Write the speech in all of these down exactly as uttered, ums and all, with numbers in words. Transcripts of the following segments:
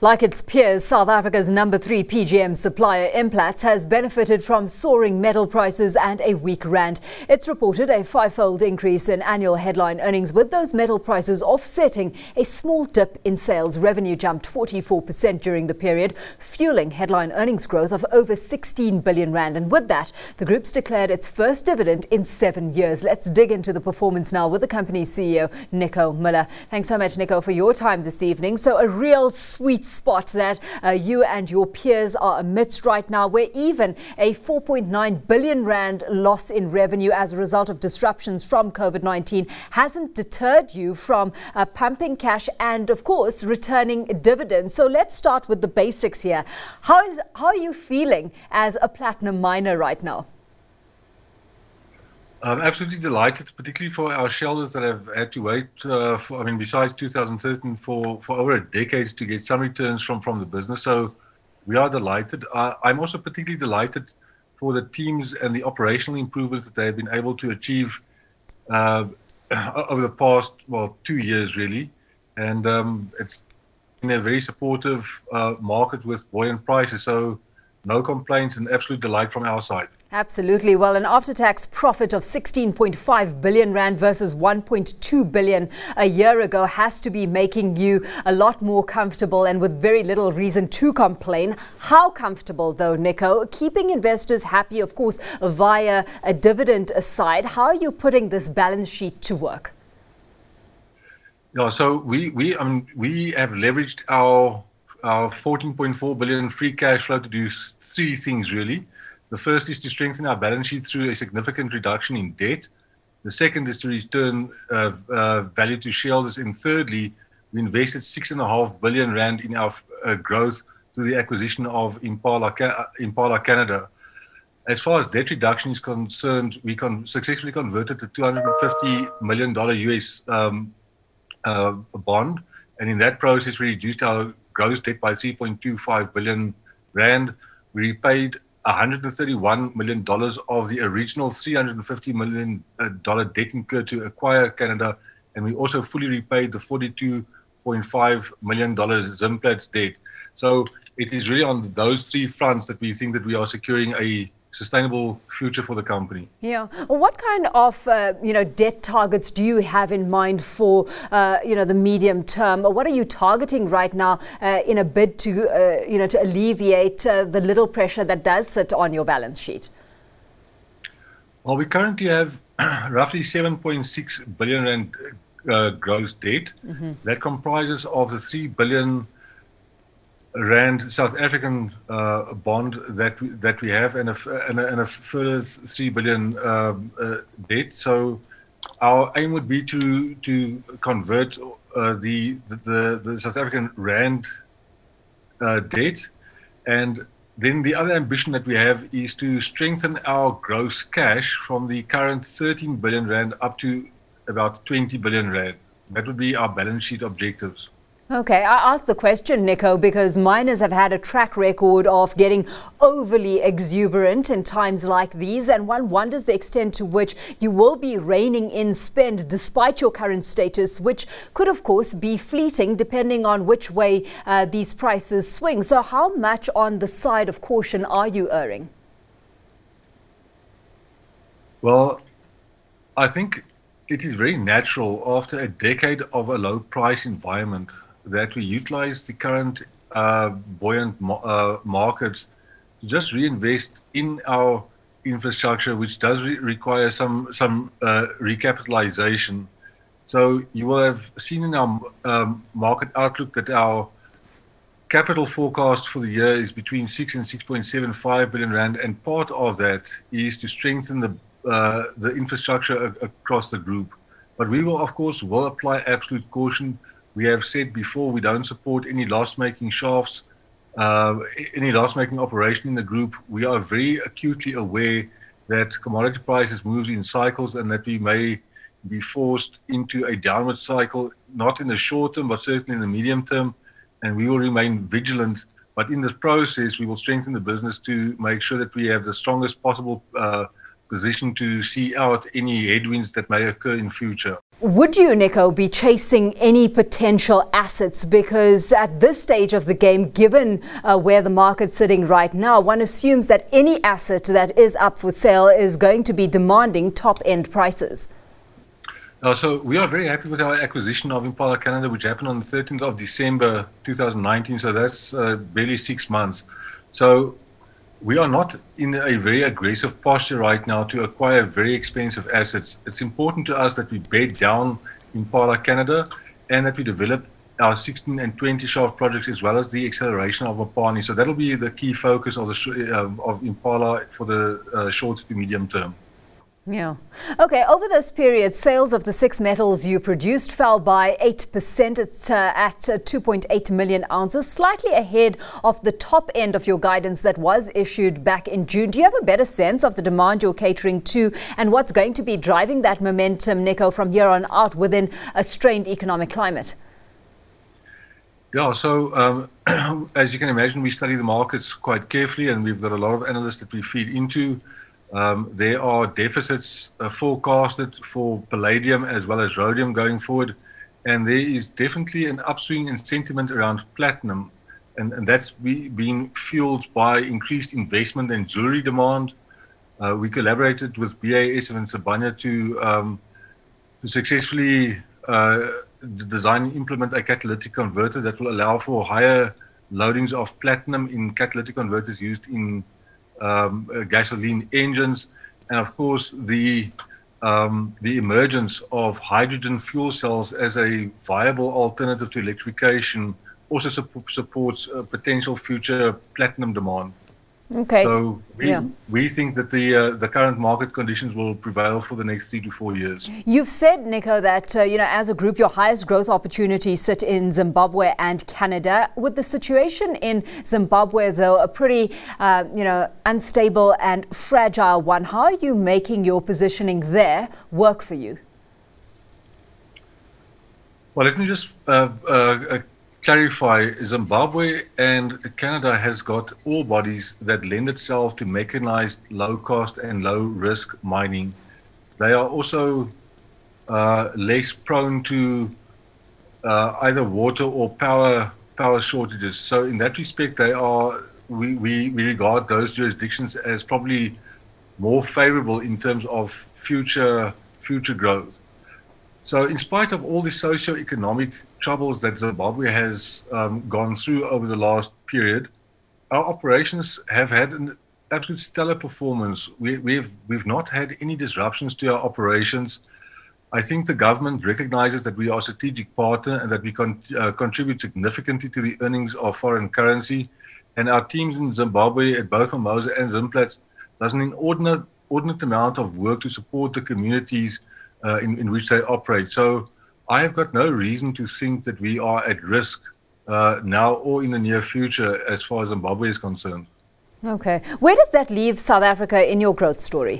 Like its peers, South Africa's number three P G M supplier Implats has benefited from soaring metal prices and a weak rand. It's reported a five-fold increase in annual headline earnings, with those metal prices offsetting a small dip in sales. Revenue jumped forty-four percent during the period, fueling headline earnings growth of over sixteen billion rand. And with that, the group's declared its first dividend in seven years. Let's dig into the performance now with the company's C E O, Nico Muller. Thanks so much, Nico, for your time this evening. So a real sweet spot that uh, you and your peers are amidst right now, where even a four point nine billion rand loss in revenue as a result of disruptions from COVID nineteen hasn't deterred you from uh, pumping cash and, of course, returning dividends. So let's start with the basics here. How is how are you feeling as a platinum miner right now? I'm absolutely delighted, particularly for our shareholders that have had to wait, uh, for, I mean, besides two thousand thirteen, for, for over a decade to get some returns from, from the business. So we are delighted. Uh, I'm also particularly delighted for the teams and the operational improvements that they've been able to achieve uh, over the past, well, two years, really. And um, it's in a very supportive uh, market with buoyant prices. So no complaints and absolute delight from our side. Absolutely. Well, an after-tax profit of sixteen point five billion rand versus one point two billion a year ago has to be making you a lot more comfortable and with very little reason to complain. How comfortable, though, Nico? Keeping investors happy, of course, via a dividend aside. How are you putting this balance sheet to work? Yeah, so we we um we have leveraged our our fourteen point four billion free cash flow to do three things, really. The first is to strengthen our balance sheet through a significant reduction in debt. The second is to return uh, uh, value to shareholders. And thirdly, we invested six and a half billion rand in our uh, growth through the acquisition of Impala, Impala Canada. As far as debt reduction is concerned, we con successfully converted the two hundred fifty million dollars U S um, uh, bond. And in that process, we reduced our gross debt by three point two five billion rand. We repaid one hundred thirty-one million dollars of the original three hundred fifty million dollars debt incurred to acquire Canada, and we also fully repaid the forty-two point five million dollars Zimplats debt. So it is really on those three fronts that we think that we are securing a sustainable future for the company. Yeah. What kind of uh, you know debt targets do you have in mind for uh, you know the medium term? What are you targeting right now uh, in a bid to uh, you know to alleviate uh, the little pressure that does sit on your balance sheet? Well, we currently have roughly seven point six billion rand uh, gross debt. Mm-hmm. That comprises of the three billion rand South African uh, bond that we, that we have, and a, and a, and a further three billion uh, uh, debt. So our aim would be to to convert uh, the, the the South African rand uh, debt, and then the other ambition that we have is to strengthen our gross cash from the current thirteen billion rand up to about twenty billion rand. That would be our balance sheet objectives. Okay, I asked the question, Nico, because miners have had a track record of getting overly exuberant in times like these, and one wonders the extent to which you will be reining in spend despite your current status, which could, of course, be fleeting depending on which way uh, these prices swing. So how much on the side of caution are you erring? Well, I think it is very natural after a decade of a low price environment that we utilize the current uh, buoyant uh, markets to just reinvest in our infrastructure, which does re require some some uh, recapitalization. So you will have seen in our um, market outlook that our capital forecast for the year is between six and six point seven five billion rand, and part of that is to strengthen the uh, the infrastructure across the group. But we will, of course, will apply absolute caution. We have said before we don't support any loss-making shafts, uh, any loss-making operation in the group. We are very acutely aware that commodity prices move in cycles and that we may be forced into a downward cycle, not in the short term, but certainly in the medium term, and we will remain vigilant. But in this process, we will strengthen the business to make sure that we have the strongest possible uh, positioned to see out any headwinds that may occur in future. Would you, Nico, be chasing any potential assets? Because at this stage of the game, given uh, where the market's sitting right now, one assumes that any asset that is up for sale is going to be demanding top-end prices. Uh, so we are very happy with our acquisition of Impala Canada, which happened on the thirteenth of December two thousand nineteen. So that's uh, barely six months. So we are not in a very aggressive posture right now to acquire very expensive assets. It's important to us that we bed down Impala Canada and that we develop our sixteen and twenty shaft projects as well as the acceleration of Mopani. So that'll be the key focus of, the, uh, of Impala for the uh, short to medium term. Yeah. Okay, over this period, sales of the six metals you produced fell by eight percent. It's uh, at uh, two point eight million ounces, slightly ahead of the top end of your guidance that was issued back in June. Do you have a better sense of the demand you're catering to and what's going to be driving that momentum, Nico, from here on out within a strained economic climate? Yeah, so um, as you can imagine, we study the markets quite carefully and we've got a lot of analysts that we feed into. Um, there are deficits uh, forecasted for palladium as well as rhodium going forward, and there is definitely an upswing in sentiment around platinum, and, and that's be, being fueled by increased investment and jewelry demand. Uh, we collaborated with B A S F and Sibanye to, um, to successfully uh, design and implement a catalytic converter that will allow for higher loadings of platinum in catalytic converters used in Um, uh, gasoline engines, and of course the um, the emergence of hydrogen fuel cells as a viable alternative to electrification also su supports uh, potential future platinum demand. Okay. So we, yeah. we think that the uh, the current market conditions will prevail for the next three to four years. You've said, Nico, that uh, you know, as a group, your highest growth opportunities sit in Zimbabwe and Canada. With the situation in Zimbabwe, though, a pretty uh, you know unstable and fragile one, how are you making your positioning there work for you? Well, let me just uh, uh, clarify. Zimbabwe and Canada has got ore bodies that lend itself to mechanized, low-cost and low-risk mining. They are also uh, less prone to uh, either water or power power shortages. So in that respect, they are we, we, we regard those jurisdictions as probably more favorable in terms of future future growth. So in spite of all the socio-economic troubles that Zimbabwe has um, gone through over the last period, our operations have had an absolute stellar performance. We, we've, we've not had any disruptions to our operations. I think the government recognizes that we are a strategic partner and that we con uh, contribute significantly to the earnings of foreign currency. And our teams in Zimbabwe at both Mimosa and Zimplats does an inordinate, inordinate amount of work to support the communities uh, in, in which they operate. So I have got no reason to think that we are at risk uh, now or in the near future as far as Zimbabwe is concerned. Okay. Where does that leave South Africa in your growth story?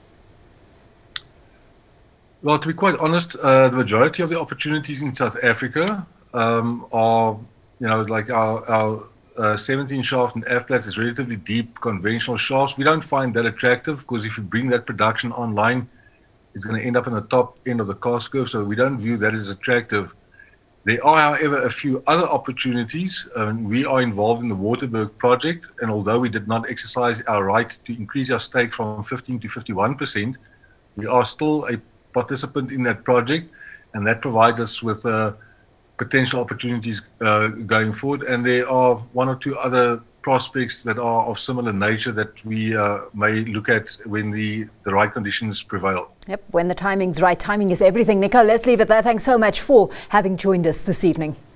Well, to be quite honest, uh, the majority of the opportunities in South Africa um, are, you know, like our, our uh, seventeen shaft and F flats is relatively deep conventional shafts. We don't find that attractive because if you bring that production online, it's going to end up in the top end of the cost curve, so we don't view that as attractive. There are, however, a few other opportunities. Um, we are involved in the Waterberg project, and although we did not exercise our right to increase our stake from fifteen to fifty-one percent, we are still a participant in that project, and that provides us with uh, potential opportunities uh, going forward. And there are one or two other prospects that are of similar nature that we uh, may look at when the, the right conditions prevail. Yep, when the timing's right. Timing is everything. Nico, let's leave it there. Thanks so much for having joined us this evening.